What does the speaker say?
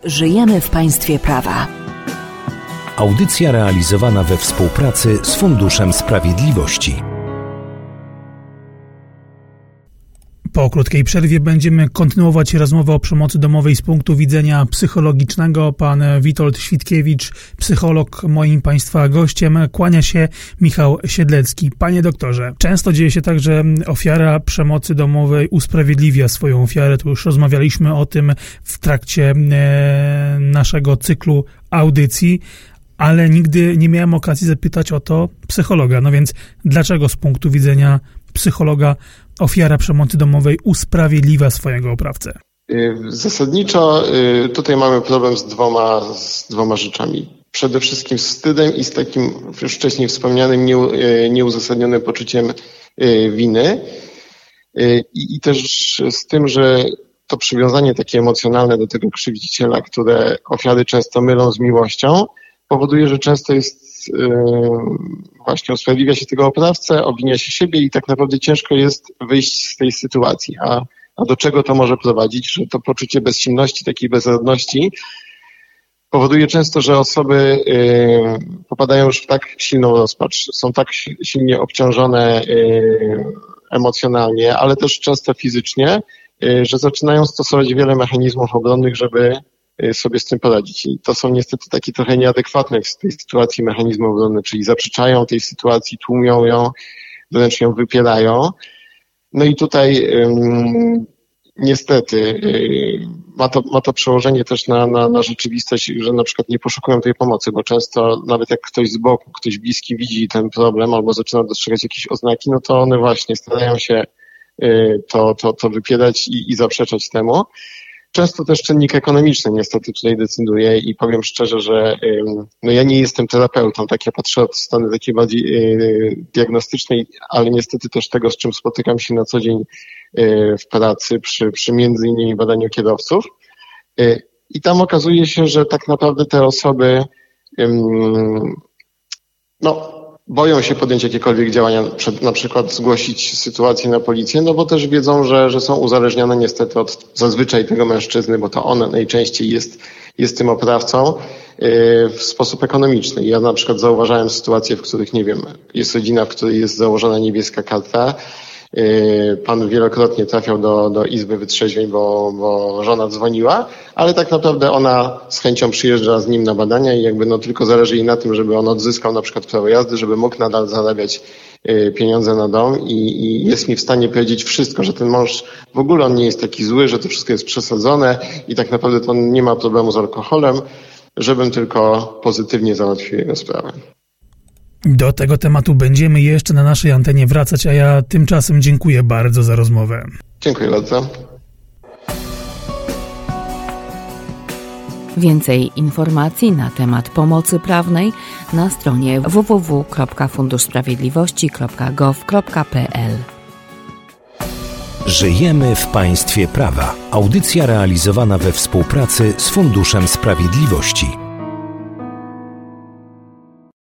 Żyjemy w państwie prawa. Audycja realizowana we współpracy z Funduszem Sprawiedliwości. Po krótkiej przerwie będziemy kontynuować rozmowę o przemocy domowej z punktu widzenia psychologicznego. Pan Witold Świtkiewicz, psycholog, moim Państwa gościem. Kłania się Michał Siedlecki. Panie doktorze, często dzieje się tak, że ofiara przemocy domowej usprawiedliwia swoją ofiarę. Tu już rozmawialiśmy o tym w trakcie naszego cyklu audycji, ale nigdy nie miałem okazji zapytać o to psychologa. No więc dlaczego z punktu widzenia psychologa ofiara przemocy domowej usprawiedliwia swojego oprawcę? Zasadniczo tutaj mamy problem z dwoma rzeczami. Przede wszystkim z wstydem i z takim już wcześniej wspomnianym nieuzasadnionym poczuciem winy. I też z tym, że to przywiązanie takie emocjonalne do tego krzywdziciela, które ofiary często mylą z miłością, powoduje, że często jest właśnie usprawiedliwia się tego oprawcę, obwinia się siebie i tak naprawdę ciężko jest wyjść z tej sytuacji. A do czego to może prowadzić? Że to poczucie bezsilności, takiej bezradności powoduje często, że osoby popadają już w tak silną rozpacz, są tak silnie obciążone emocjonalnie, ale też często fizycznie, że zaczynają stosować wiele mechanizmów obronnych, żeby sobie z tym poradzić. I to są niestety takie trochę nieadekwatne w tej sytuacji mechanizmy obronne, czyli zaprzeczają tej sytuacji, tłumią ją, wręcz ją wypierają. No i tutaj niestety ma to przełożenie też na rzeczywistość, że na przykład nie poszukują tej pomocy, bo często nawet jak ktoś z boku, ktoś bliski widzi ten problem albo zaczyna dostrzegać jakieś oznaki, no to one właśnie starają się to wypierać i zaprzeczać temu. Często też czynnik ekonomiczny niestety tutaj decyduje i powiem szczerze, że no ja nie jestem terapeutą, tak ja patrzę od strony takiej bardziej diagnostycznej, ale niestety też tego, z czym spotykam się na co dzień w pracy przy między innymi badaniu kierowców. I tam okazuje się, że tak naprawdę te osoby boją się podjąć jakiekolwiek działania, na przykład zgłosić sytuację na policję, no bo też wiedzą, że są uzależnione niestety od zazwyczaj tego mężczyzny, bo to on najczęściej jest tym oprawcą w sposób ekonomiczny. Ja na przykład zauważałem sytuacje, w których, nie wiem, jest rodzina, w której jest założona niebieska karta. Pan wielokrotnie trafiał do izby wytrzeźwień, bo żona dzwoniła, ale tak naprawdę ona z chęcią przyjeżdża z nim na badania i jakby tylko zależy jej na tym, żeby on odzyskał na przykład prawo jazdy, żeby mógł nadal zarabiać pieniądze na dom i jest mi w stanie powiedzieć wszystko, że ten mąż w ogóle on nie jest taki zły, że to wszystko jest przesadzone i tak naprawdę to on nie ma problemu z alkoholem, żebym tylko pozytywnie załatwił jego sprawę. Do tego tematu będziemy jeszcze na naszej antenie wracać, a ja tymczasem dziękuję bardzo za rozmowę. Dziękuję bardzo. Więcej informacji na temat pomocy prawnej na stronie www.funduszsprawiedliwości.gov.pl. Żyjemy w państwie prawa. Audycja realizowana we współpracy z Funduszem Sprawiedliwości.